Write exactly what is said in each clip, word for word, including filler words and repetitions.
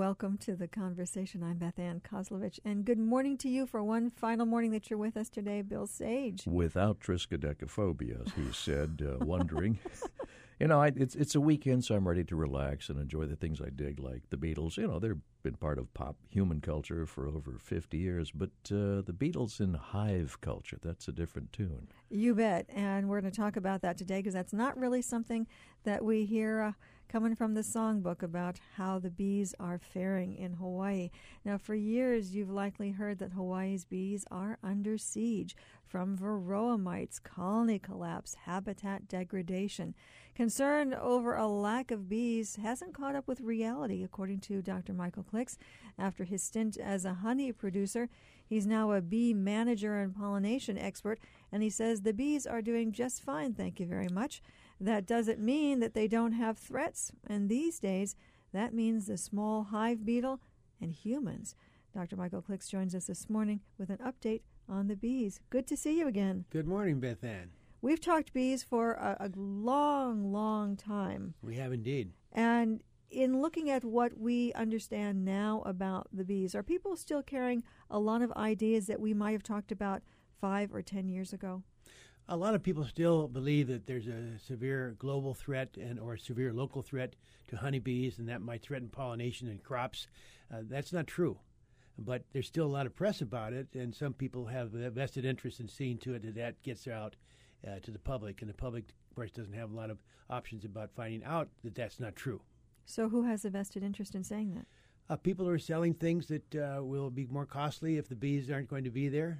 welcome to the conversation. I'm Beth Ann Kozlovich, and good morning to you for one final morning that you're with us today, Bill Sage. Without triskaidekaphobia, as he said, uh, wondering. You know, I, it's it's a weekend, so I'm ready to relax and enjoy the things I dig, like the Beatles. You know, they've been part of pop human culture for over fifty years, but uh, the Beatles in hive culture, that's a different tune. You bet, and we're going to talk about that today because that's not really something that we hear uh, coming from the songbook about how the bees are faring in Hawaii. Now, for years, you've likely heard that Hawaii's bees are under siege from varroa mites, colony collapse, habitat degradation. Concern over a lack of bees hasn't caught up with reality, according to Doctor Michael Klicks. After his stint as a honey producer, he's now a bee manager and pollination expert, and he says the bees are doing just fine, thank you very much. That doesn't mean that they don't have threats, and these days, that means the small hive beetle and humans. Doctor Michael Klicks joins us this morning with an update on the bees. Good to see you again. Good morning, Beth Ann. We've talked bees for a, a long, long time. We have indeed. And in looking at what we understand now about the bees, are people still carrying a lot of ideas that we might have talked about five or ten years ago? A lot of people still believe that there's a severe global threat and or a severe local threat to honeybees, and that might threaten pollination and crops. Uh, that's not true. But there's still a lot of press about it, and some people have a vested interest in seeing to it that that gets out uh, to the public. And the public, of course, doesn't have a lot of options about finding out that that's not true. So who has a vested interest in saying that? Uh, people are selling things that uh, will be more costly if the bees aren't going to be there.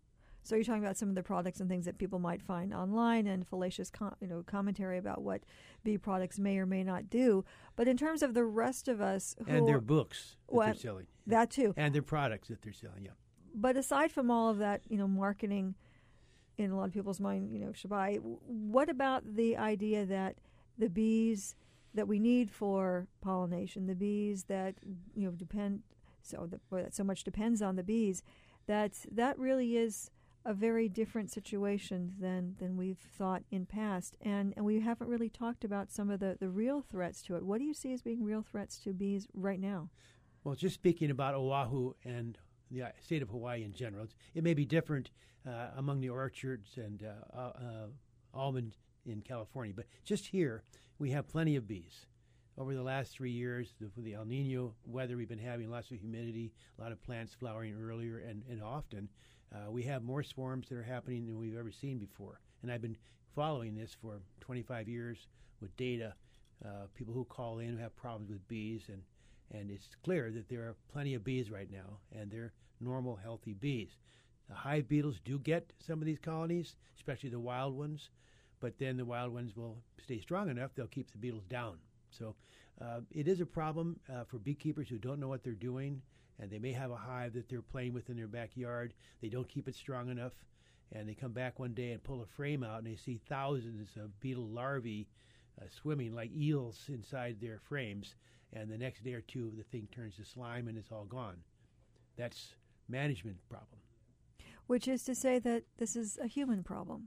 So you're talking about some of the products and things that people might find online and fallacious com- you know, commentary about what bee products may or may not do. But in terms of the rest of us who And their books that well, they're selling. That too. And their products that they're selling, yeah. But aside from all of that, you know, marketing in a lot of people's mind, you know, Shabai, what about the idea that the bees that we need for pollination, the bees that, you know, depend, so the, or that so much depends on the bees, that that really is a very different situation than, than we've thought in past. And, and we haven't really talked about some of the, the real threats to it. What do you see as being real threats to bees right now? Well, just speaking about Oahu and the state of Hawaii in general, it may be different uh, among the orchards and uh, uh, almonds in California. But just here, we have plenty of bees. Over the last three years, the, the El Nino weather, we've been having lots of humidity, a lot of plants flowering earlier and, and often. Uh, we have more swarms that are happening than we've ever seen before. And I've been following this for twenty-five years with data, uh, people who call in who have problems with bees. And, and it's clear that there are plenty of bees right now, and they're normal, healthy bees. The hive beetles do get some of these colonies, especially the wild ones, but then the wild ones will stay strong enough, they'll keep the beetles down. So uh, it is a problem uh, for beekeepers who don't know what they're doing, and they may have a hive that they're playing with in their backyard. They don't keep it strong enough, and they come back one day and pull a frame out, and they see thousands of beetle larvae uh, swimming like eels inside their frames, and the next day or two, the thing turns to slime and it's all gone. That's management problem. Which is to say that this is a human problem.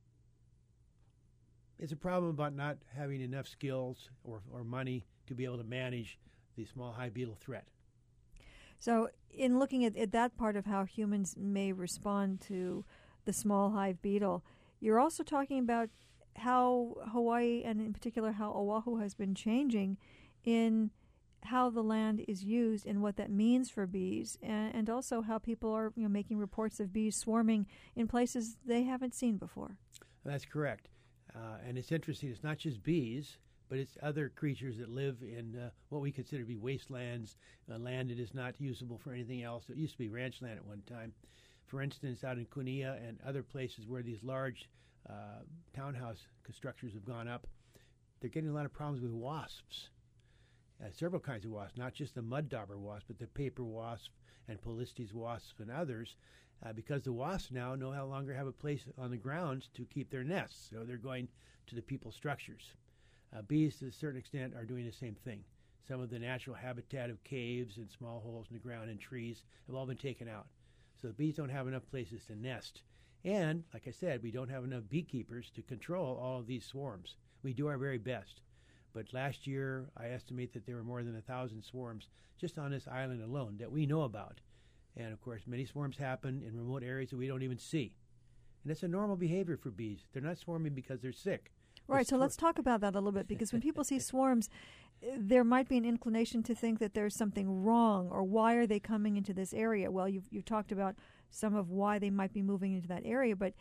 It's a problem about not having enough skills or, or money to be able to manage the small hive beetle threat. So in looking at, at that part of how humans may respond to the small hive beetle, you're also talking about how Hawaii, and in particular how Oahu, has been changing in how the land is used and what that means for bees, and, and also how people are, you know, making reports of bees swarming in places they haven't seen before. That's correct. Uh, and it's interesting, it's not just bees, but it's other creatures that live in uh, what we consider to be wastelands, uh, land that is not usable for anything else. It used to be ranch land at one time. For instance, out in Kunia and other places where these large uh, townhouse structures have gone up, they're getting a lot of problems with wasps. Uh, several kinds of wasps, not just the mud dauber wasp, but the paper wasp and Polistes wasps and others, uh, because the wasps now no longer have a place on the grounds to keep their nests, so they're going to the people's structures. Uh, bees, to a certain extent, are doing the same thing. Some of the natural habitat of caves and small holes in the ground and trees have all been taken out. So the bees don't have enough places to nest. And, like I said, we don't have enough beekeepers to control all of these swarms. We do our very best. But last year, I estimate that there were more than a thousand swarms just on this island alone that we know about. And, of course, many swarms happen in remote areas that we don't even see. And it's a normal behavior for bees. They're not swarming because they're sick. Right, so let's talk about that a little bit, because when people see swarms, there might be an inclination to think that there's something wrong, or why are they coming into this area? Well, you've, you've talked about some of why they might be moving into that area, but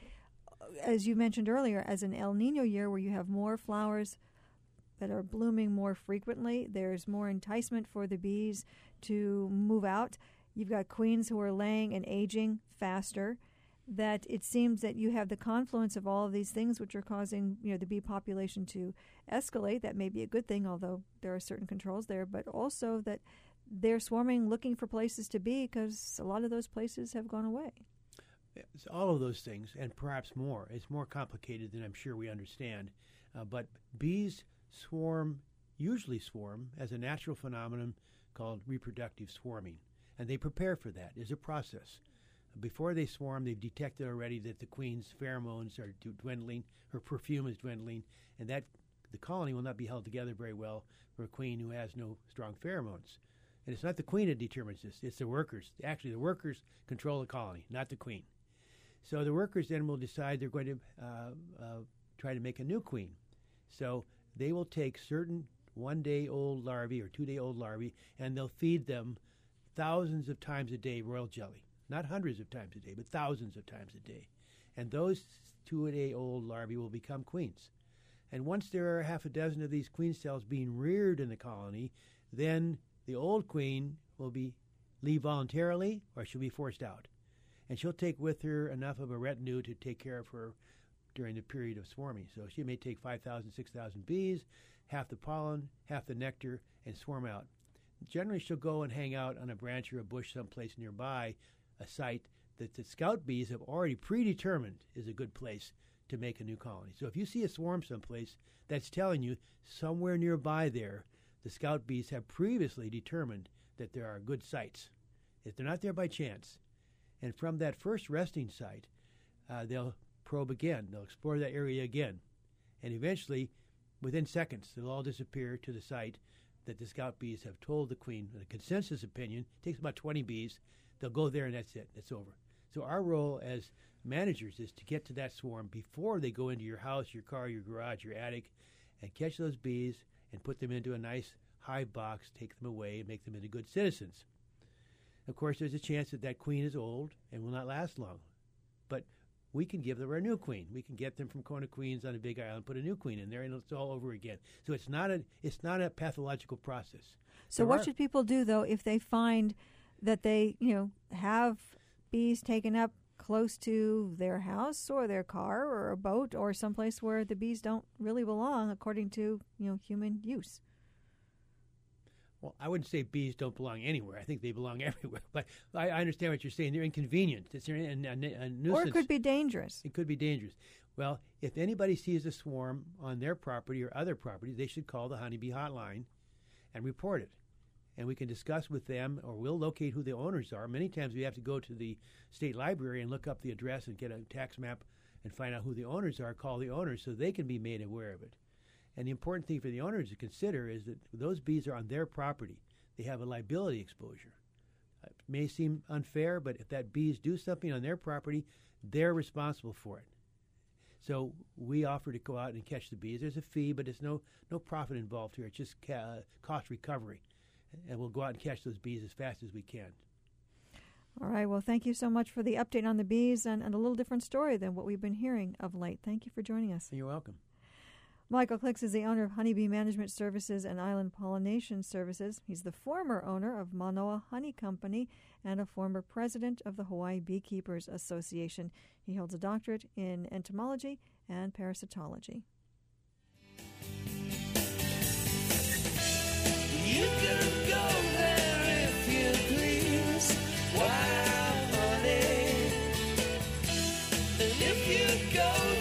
as you mentioned earlier, as an El Nino year where you have more flowers that are blooming more frequently, there's more enticement for the bees to move out. You've got queens who are laying and aging faster, that it seems that you have the confluence of all of these things which are causing, you know, the bee population to escalate. That may be a good thing, although there are certain controls there, but also that they're swarming looking for places to be because a lot of those places have gone away. It's all of those things, and perhaps more. It's more complicated than I'm sure we understand. Uh, but bees swarm, usually swarm, as a natural phenomenon called reproductive swarming. And they prepare for that. There's a process. Before they swarm, they've detected already that the queen's pheromones are dwindling, her perfume is dwindling, and that the colony will not be held together very well for a queen who has no strong pheromones. And it's not the queen that determines this, it's the workers. Actually, the workers control the colony, not the queen. So the workers then will decide they're going to uh, uh, try to make a new queen. So they will take certain one-day-old larvae or two-day-old larvae, and they'll feed them thousands of times a day royal jelly. Not hundreds of times a day, but thousands of times a day. And those two-day-old larvae will become queens. And once there are half a dozen of these queen cells being reared in the colony, then the old queen will be leave voluntarily or she'll be forced out. And she'll take with her enough of a retinue to take care of her during the period of swarming. So she may take five thousand, six thousand bees, half the pollen, half the nectar, and swarm out. Generally, she'll go and hang out on a branch or a bush someplace nearby, a site that the scout bees have already predetermined is a good place to make a new colony. So if you see a swarm someplace, that's telling you somewhere nearby there, the scout bees have previously determined that there are good sites. If they're not there by chance, and from that first resting site, uh, they'll probe again. They'll explore that area again. And eventually, within seconds, they'll all disappear to the site that the scout bees have told the queen. The consensus opinion takes about twenty bees. They'll go there and that's it. It's over. So our role as managers is to get to that swarm before they go into your house, your car, your garage, your attic, and catch those bees and put them into a nice hive box, take them away, and make them into good citizens. Of course, there's a chance that that queen is old and will not last long. But we can give them a new queen. We can get them from Kona Queens on a big island, put a new queen in there, and it's all over again. So it's not a it's not a pathological process. So there what are, should people do, though, if they find that they, you know, have bees taken up close to their house or their car or a boat or someplace where the bees don't really belong according to, you know, human use? Well, I wouldn't say bees don't belong anywhere. I think they belong everywhere. But I, I understand what you're saying. They're inconvenient. It's a, a, a nuisance. Or it could be dangerous. It could be dangerous. Well, if anybody sees a swarm on their property or other property, they should call the honeybee hotline and report it. And we can discuss with them, or we'll locate who the owners are. Many times we have to go to the state library and look up the address and get a tax map and find out who the owners are, call the owners so they can be made aware of it. And the important thing for the owners to consider is that those bees are on their property. They have a liability exposure. It may seem unfair, but if that bees do something on their property, they're responsible for it. So we offer to go out and catch the bees. There's a fee, but there's no, no profit involved here. It's just ca- cost recovery. And we'll go out and catch those bees as fast as we can. All right. Well, thank you so much for the update on the bees and, and a little different story than what we've been hearing of late. Thank you for joining us. You're welcome. Michael Klicks is the owner of Honeybee Management Services and Island Pollination Services. He's the former owner of Manoa Honey Company and a former president of the Hawaii Beekeepers Association. He holds a doctorate in entomology and parasitology. You can go there if you please, wild honey. And if you go